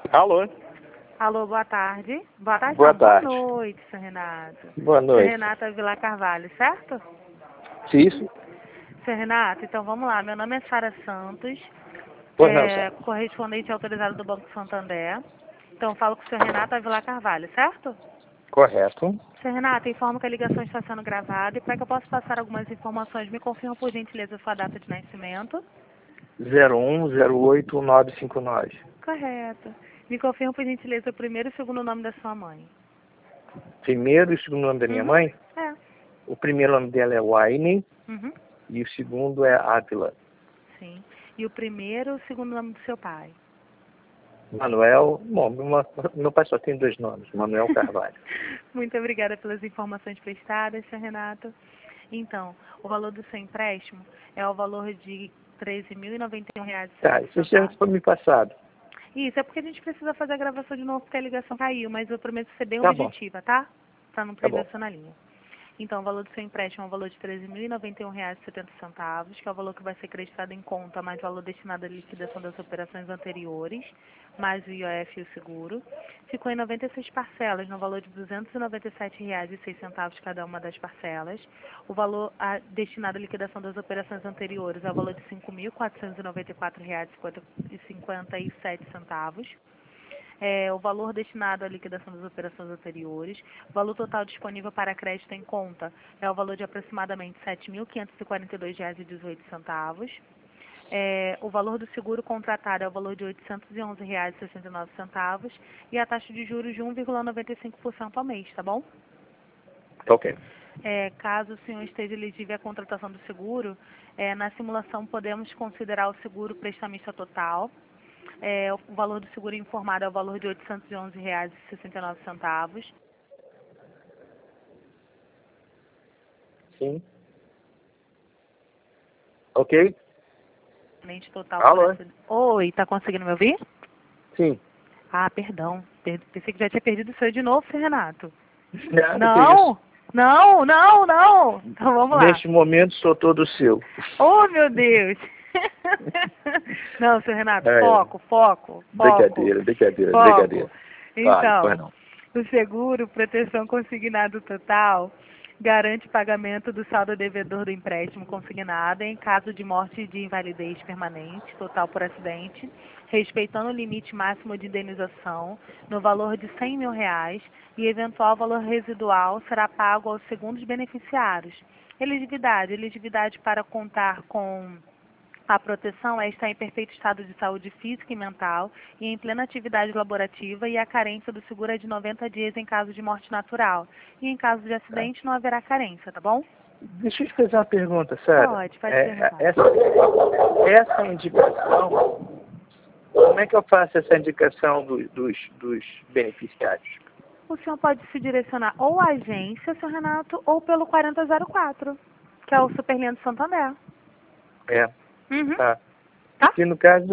Alô? Alô, boa tarde. Boa tarde, Boa não, tarde. boa noite, seu Renato. Boa Seu noite. Renato Avilar Carvalho, certo? Isso? Seu Renato, então vamos lá. Meu nome é Sara Santos, Pois não, senhor. correspondente autorizado do Banco Santander. Então, falo com o seu Renato Avilar Carvalho, certo? Correto. Seu Renato, informo que a ligação está sendo gravada e para que eu possa passar algumas informações, me confirma por gentileza sua data de nascimento. 01081959. Correto. Me confirma por gentileza o primeiro e segundo nome da sua mãe. Primeiro e segundo nome da minha Uhum. mãe? É. O primeiro nome dela é Wayne Uhum. e o segundo é Ávila. Sim. E o primeiro e o segundo nome do seu pai? Manuel, bom, meu pai só tem dois nomes, Manuel Carvalho. Muito obrigada pelas informações prestadas, seu Renato. Então, o valor do seu empréstimo é o valor de R$ 13.091,70. Tá, isso já foi me passado. Isso, é porque a gente precisa fazer a gravação de novo porque a ligação caiu, mas eu prometo ser bem Tá bom, objetiva, tá? Pra não tá perder bom. você na linha. Então, o valor do seu empréstimo é o valor de R$ 13.091,70, que é o valor que vai ser acreditado em conta, mais o valor destinado à liquidação das operações anteriores, mais o IOF e o seguro. Ficou em 96 parcelas, no valor de R$ 297,06 cada uma das parcelas. O valor destinado à liquidação das operações anteriores é o valor de R$ 5.494,57. O valor destinado à liquidação das operações anteriores. O valor total disponível para crédito em conta é o valor de aproximadamente R$ 7.542,18. O valor do seguro contratado é o valor de R$ 811,69 e a taxa de juros de 1,95% ao mês, tá bom? Tá ok. Caso o senhor esteja elegível à contratação do seguro, na simulação podemos considerar o seguro prestamista total. O valor do seguro informado é o valor de R$ 811,69. Sim. Ok? Mente total por Alô? acidente. Oi, tá conseguindo me ouvir? Sim. Ah, perdão. Pensei que já tinha perdido o seu de novo, seu Renato. Nada que isso. Não! Não, não, não! Então vamos lá. Neste momento sou todo seu. Oh, meu Deus! Não, seu Renato, É, foco, foco, foco, brincadeira, brincadeira, foco. brincadeira. Fale, pois Então, não. o seguro proteção consignado total garante o pagamento do saldo devedor do empréstimo consignado em caso de morte e de invalidez permanente, total por acidente, respeitando o limite máximo de indenização no valor de R$ 100.000 e eventual valor residual será pago aos segundos beneficiários. Elegibilidade para contar com a proteção é estar em perfeito estado de saúde física e mental e em plena atividade laborativa, e a carência do seguro é de 90 dias em caso de morte natural. E em caso de Tá. acidente não haverá carência, tá bom? Deixa eu te fazer uma pergunta, Sara. Pode perguntar. Essa indicação, como é que eu faço essa indicação dos beneficiários? O senhor pode se direcionar ou à agência, seu Renato, ou pelo 4004, que é o Superlinha do Santander. É, Uhum. tá. Tá? E no caso,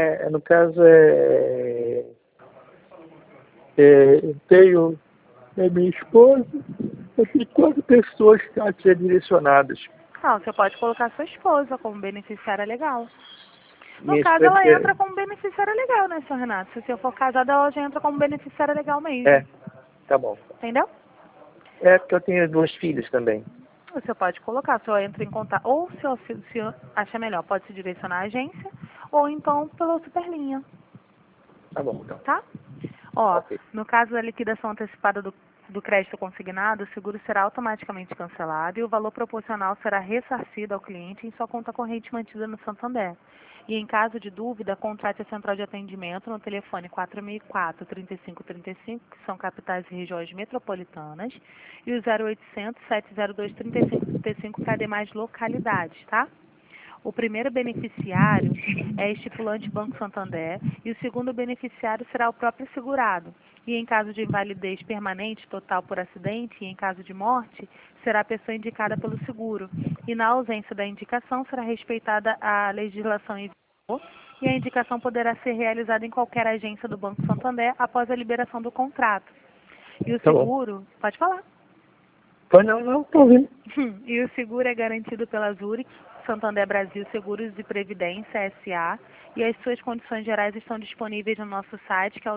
eu tenho minha esposa, eu tenho 4 pessoas a ser direcionadas. Não, você pode colocar sua esposa como beneficiária legal. No Minha caso, esposa, ela entra como beneficiária legal, né, seu Renato? Se o senhor for casado, ela já entra como beneficiária legal mesmo. tá bom. Entendeu? É porque eu tenho 2 filhos também. O senhor pode colocar, o senhor entra em contato, ou se o senhor acha melhor, pode se direcionar à agência, ou então pela Superlinha, Tá bom, então. tá? Ó, Ok. no caso da liquidação antecipada do crédito consignado, o seguro será automaticamente cancelado e o valor proporcional será ressarcido ao cliente em sua conta corrente mantida no Santander. E em caso de dúvida, contrate a central de atendimento no telefone 4004-3535, que são capitais e regiões metropolitanas, e o 0800-702-3535 para demais localidades, tá? O primeiro beneficiário é estipulante Banco Santander e o segundo beneficiário será o próprio segurado. E em caso de invalidez permanente, total por acidente, e em caso de morte, será a pessoa indicada pelo seguro. E na ausência da indicação, será respeitada a legislação em vigor e a indicação poderá ser realizada em qualquer agência do Banco Santander após a liberação do contrato. E o Tá bom. seguro, pode falar. Pois não, tô ouvindo. E o seguro é garantido pela Zurich Santander Brasil Seguros e Previdência S.A. e as suas condições gerais estão disponíveis no nosso site, que é o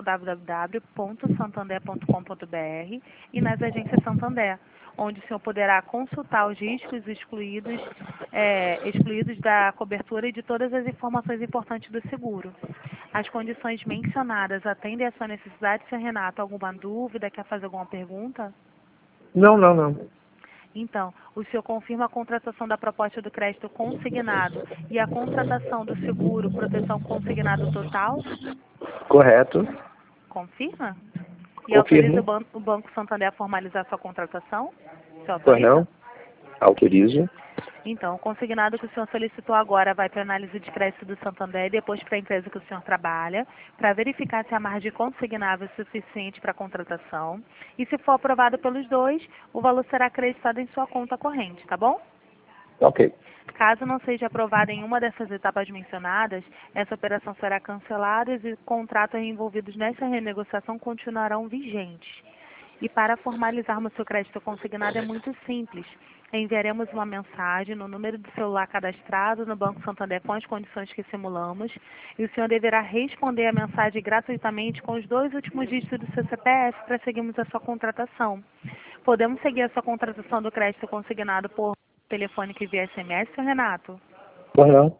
www.santander.com.br, e nas agências Santander, onde o senhor poderá consultar os riscos excluídos da cobertura e de todas as informações importantes do seguro. As condições mencionadas atendem à sua necessidade, senhor Renato? Alguma dúvida? Quer fazer alguma pergunta? Não. Então, o senhor confirma a contratação da proposta do crédito consignado e a contratação do seguro proteção consignado total? Correto. Confirma? E autoriza Confirmo. o Banco Santander a formalizar sua contratação? Senhor Pois autoriza? não? Autorizo. Então, o consignado que o senhor solicitou agora vai para a análise de crédito do Santander e depois para a empresa que o senhor trabalha, para verificar se a margem consignável é suficiente para a contratação. E se for aprovado pelos dois, o valor será acreditado em sua conta corrente, tá bom? Ok. Caso não seja aprovada em uma dessas etapas mencionadas, essa operação será cancelada e os contratos envolvidos nessa renegociação continuarão vigentes. E para formalizarmos seu crédito consignado é muito simples. Enviaremos uma mensagem no número de celular cadastrado no Banco Santander com as condições que simulamos e o senhor deverá responder a mensagem gratuitamente com os 2 últimos dígitos do seu CPF para seguirmos a sua contratação. Podemos seguir a sua contratação do crédito consignado por telefônico e via SMS, senhor Renato? Pois não?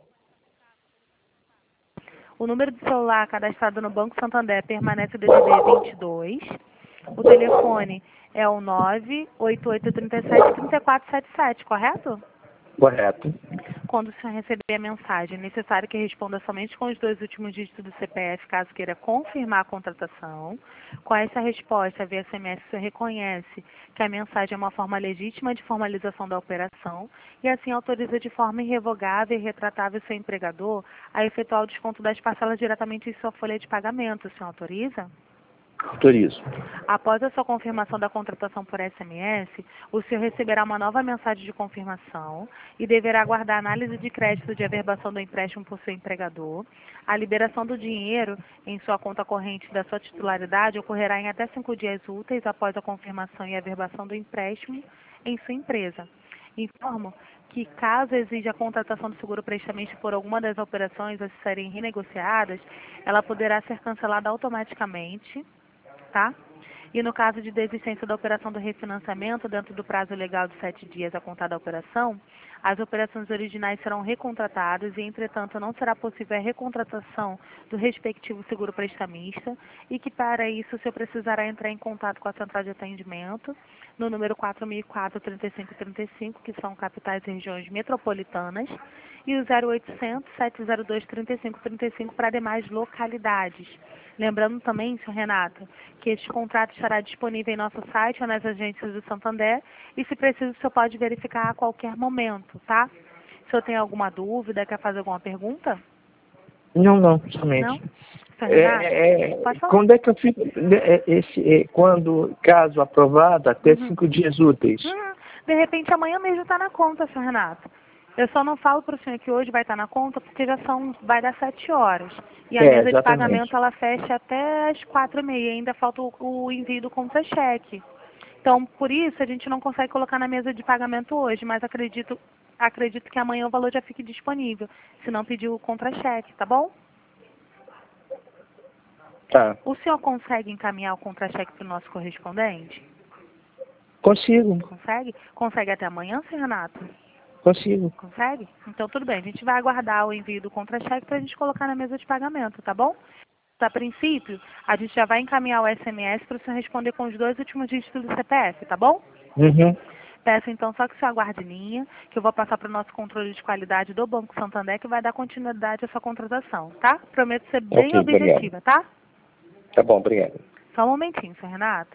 O número de celular cadastrado no Banco Santander permanece o DDD 22. O telefone é o 98837-3477, correto? Correto. Quando o senhor receber a mensagem, é necessário que responda somente com os 2 últimos dígitos do CPF, caso queira confirmar a contratação. Com essa resposta, via SMS, o senhor reconhece que a mensagem é uma forma legítima de formalização da operação e assim autoriza de forma irrevogável e retratável seu empregador a efetuar o desconto das parcelas diretamente em sua folha de pagamento. O senhor autoriza? Autorizo. Após a sua confirmação da contratação por SMS, o senhor receberá uma nova mensagem de confirmação e deverá aguardar a análise de crédito de averbação do empréstimo por seu empregador. A liberação do dinheiro em sua conta corrente da sua titularidade ocorrerá em até 5 dias úteis após a confirmação e averbação do empréstimo em sua empresa. Informo que, caso exija a contratação do seguro prestamista por alguma das operações a serem renegociadas, ela poderá ser cancelada automaticamente, tá? E no caso de desistência da operação do refinanciamento, dentro do prazo legal de 7 dias a contar da operação, as operações originais serão recontratadas e, entretanto, não será possível a recontratação do respectivo seguro prestamista e que, para isso, o senhor precisará entrar em contato com a central de atendimento no número 4004-3535, que são capitais e regiões metropolitanas, e o 0800-702-3535 para demais localidades. Lembrando também, senhor Renato, que este contrato estará disponível em nosso site ou nas agências do Santander e, se preciso, o senhor pode verificar a qualquer momento, tá? O senhor tem alguma dúvida, quer fazer alguma pergunta? Não, somente. Não? Senhor Renato, pode falar. Quando é que eu fico, quando, caso aprovado, até 5 dias úteis? De repente, amanhã mesmo está na conta, senhor Renato. Eu só não falo para o senhor que hoje vai estar na conta, porque vai dar 7 horas. E a mesa de pagamento, ela fecha até as 4h30. Ainda falta o envio do contra-cheque. Então, por isso, a gente não consegue colocar na mesa de pagamento hoje, mas acredito que amanhã o valor já fique disponível. Se não pedir o contra-cheque, tá bom? Tá. O senhor consegue encaminhar o contra-cheque para o nosso correspondente? Consigo. Consegue? Consegue até amanhã, senhor Renato? Consigo. Consegue? Então, tudo bem. A gente vai aguardar o envio do contra-cheque para a gente colocar na mesa de pagamento, tá bom? A princípio, a gente já vai encaminhar o SMS para o senhor responder com os 2 últimos dígitos do CPF, tá bom? Uhum. Peço, então, só que o senhor aguarde linha, que eu vou passar para o nosso controle de qualidade do Banco Santander, que vai dar continuidade à sua contratação, tá? Prometo ser bem objetiva, tá? Tá bom, obrigado. Só um momentinho, senhor Renato.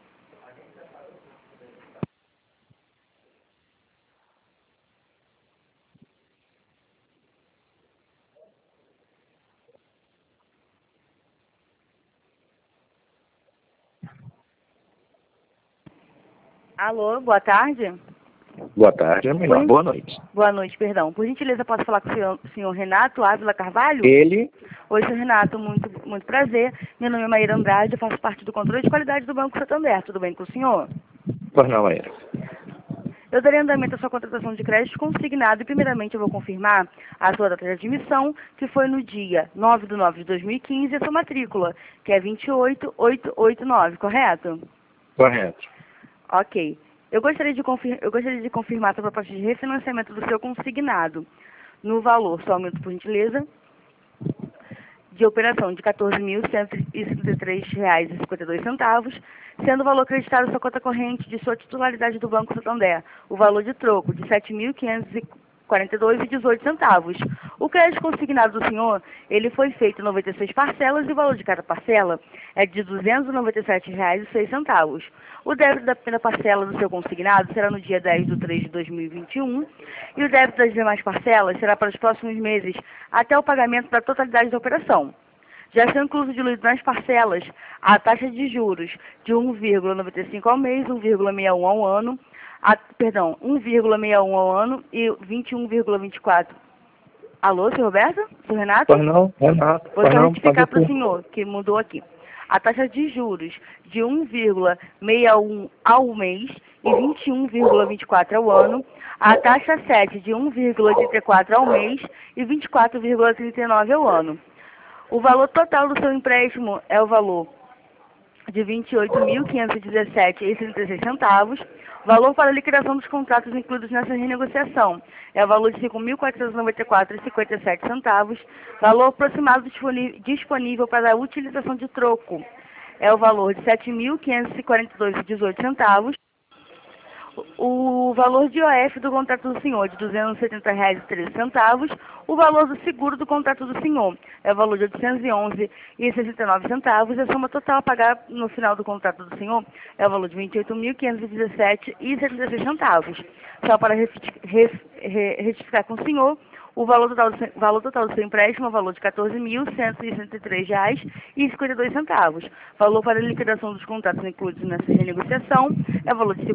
Alô, boa tarde. Boa tarde, é melhor. Boa noite. Boa noite, perdão. Por gentileza, posso falar com o senhor Renato Ávila Carvalho? Ele? Oi, senhor Renato, muito prazer. Meu nome é Maíra Andrade, eu faço parte do controle de qualidade do Banco Santander. Tudo bem com o senhor? Pois não, Maíra. Eu darei andamento à sua contratação de crédito consignado e, primeiramente, eu vou confirmar a sua data de admissão, que foi no dia 9/9/2015, a sua matrícula, que é 28889, correto? Correto. Ok. Eu gostaria de confirmar a sua proposta de refinanciamento do seu consignado no valor, só um minuto, por gentileza, de operação de R$ 14.153,52, sendo o valor acreditado à sua conta corrente de sua titularidade do Banco Santander, o valor de troco de R$ 7.542,18. O crédito consignado do senhor, ele foi feito em 96 parcelas e o valor de cada parcela é de R$ 297,06. O débito da primeira parcela do seu consignado será no dia 10/3/2021 e o débito das demais parcelas será para os próximos meses até o pagamento da totalidade da operação. Já são inclusos diluídos nas parcelas a taxa de juros de 1,95 ao mês, 1,61 ao ano, 1,61 ao ano e 21,24. Alô, senhor Roberto? Senhor Renato? Pois não, Renato. Vou só retificar para o senhor, que mudou aqui. A taxa de juros de 1,61 ao mês e 21,24 ao ano, a taxa 7 de 1,84 ao mês e 24,39 ao ano. O valor total do seu empréstimo é o valor de R$ 28.517,36. Valor para liquidação dos contratos incluídos nessa renegociação é o valor de R$ 5.494,57. Valor aproximado disponível para a utilização de troco é o valor de R$ 7.542,18. O valor de IOF do contrato do senhor de R$ 270,13. O valor do seguro do contrato do senhor é o valor de R$ 811,69. E a soma total a pagar no final do contrato do senhor é o valor de R$ 28.517,76. Só para retificar com o senhor, o valor total do seu empréstimo é o valor de R$ 14.163,52. Valor para liquidação dos contratos incluídos nessa renegociação é o valor de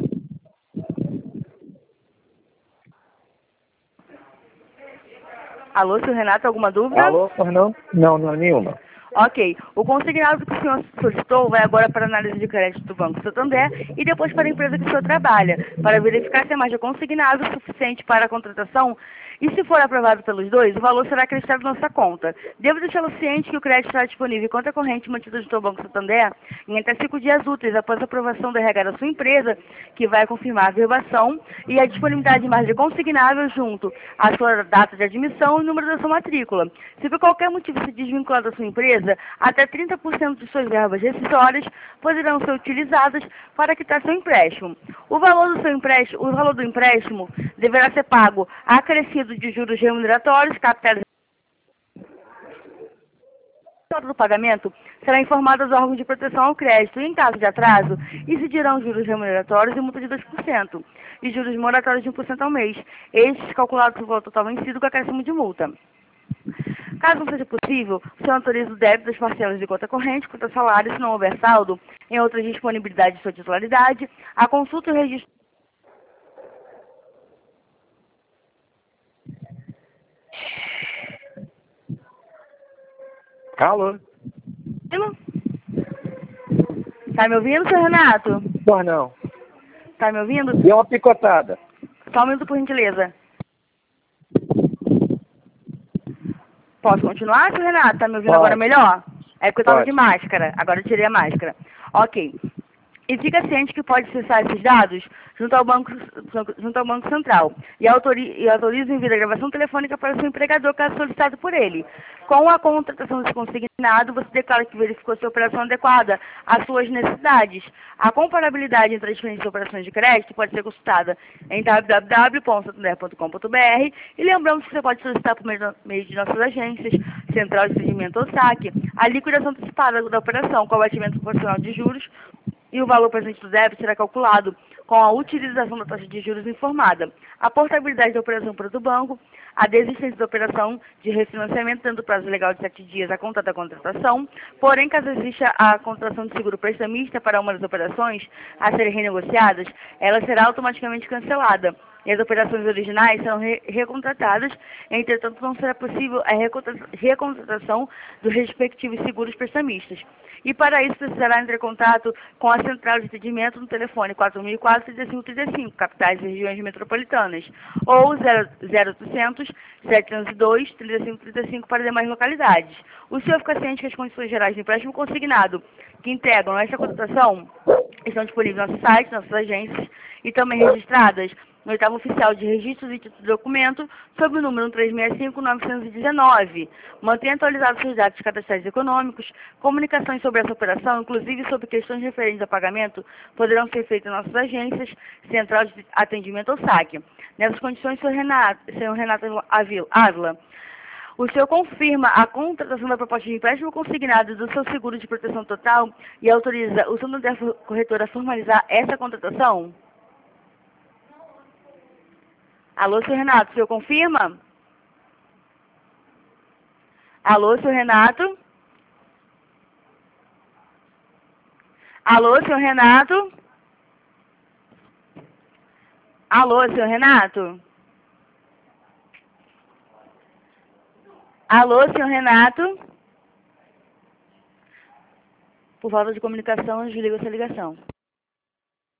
Alô, senhor Renato, alguma dúvida? Alô, pois não? Não, não é nenhuma. Ok. O consignado que o senhor solicitou vai agora para a análise de crédito do Banco Santander e depois para a empresa que o senhor trabalha, para verificar se a margem consignado é suficiente para a contratação. E se for aprovado pelos dois, o valor será acreditado na sua conta. Devo deixá-lo ciente que o crédito estará disponível em conta corrente mantida junto ao Banco Santander em até 5 dias úteis após a aprovação da RH da sua empresa, que vai confirmar a verbação e a disponibilidade de margem consignável junto à sua data de admissão e número da sua matrícula. Se por qualquer motivo se desvincular da sua empresa, até 30% de suas verbas rescisórias poderão ser utilizadas para quitar seu empréstimo. O valor do empréstimo deverá ser pago acrescido de juros remuneratórios, capitais do pagamento será informado aos órgãos de proteção ao crédito e, em caso de atraso, incidirão juros remuneratórios e multa de 2% e juros moratórios de 1% ao mês, estes calculados no valor total vencido com acréscimo de multa. Caso não seja possível, o senhor autoriza o débito das parcelas de conta corrente, conta salário, se não houver saldo, em outras disponibilidades de sua titularidade, a consulta e o registro. Alô? Tá me ouvindo, senhor Renato? Pois não. Tá me ouvindo? Deu uma picotada. Só um minuto, por gentileza. Posso continuar, senhor Renato? Tá me ouvindo agora melhor? É porque eu estava de máscara. Agora eu tirei a máscara. Ok. E fica ciente que pode acessar esses dados junto ao Banco Central e autoriza o envio da gravação telefônica para o seu empregador, caso solicitado por ele. Com a contratação desse consignado, você declara que verificou se a operação adequada às suas necessidades. A comparabilidade entre as diferentes operações de crédito pode ser consultada em www.santander.com.br e lembramos que você pode solicitar por meio de nossas agências, Central de Atendimento ou SAC, a liquidação antecipada da operação com abatimento proporcional de juros, e o valor presente do débito será calculado com a utilização da taxa de juros informada. A portabilidade da operação para o banco, a desistência da operação de refinanciamento dentro do prazo legal de 7 dias à conta da contratação. Porém, caso exista a contratação de seguro prestamista para uma das operações a serem renegociadas, ela será automaticamente cancelada e as operações originais serão recontratadas. Entretanto, não será possível a recontratação dos respectivos seguros prestamistas. E para isso precisará entrar em contato com a central de atendimento no telefone 4004-3535, capitais e regiões metropolitanas, ou 0800 702 3535 para demais localidades. O senhor fica ciente que as condições gerais de empréstimo consignado que integram esta contratação estão disponíveis no nosso site, nossas agências, e também registradas no oitavo oficial de registros e título de documento, sob o número 1365-919. Mantenha atualizados seus dados cadastrais econômicos. Comunicações sobre essa operação, inclusive sobre questões referentes a pagamento, poderão ser feitas em nossas agências, central de atendimento ou SAC. Nessas condições, senhor Renato Ávila, o senhor confirma a contratação da proposta de empréstimo consignado do seu seguro de proteção total e autoriza o Santander Corretora a formalizar essa contratação? Alô, senhor Renato, o senhor confirma? Alô, senhor Renato? Alô, senhor Renato? Alô, senhor Renato? Alô, senhor Renato? Por falta de comunicação, eu desligo essa ligação.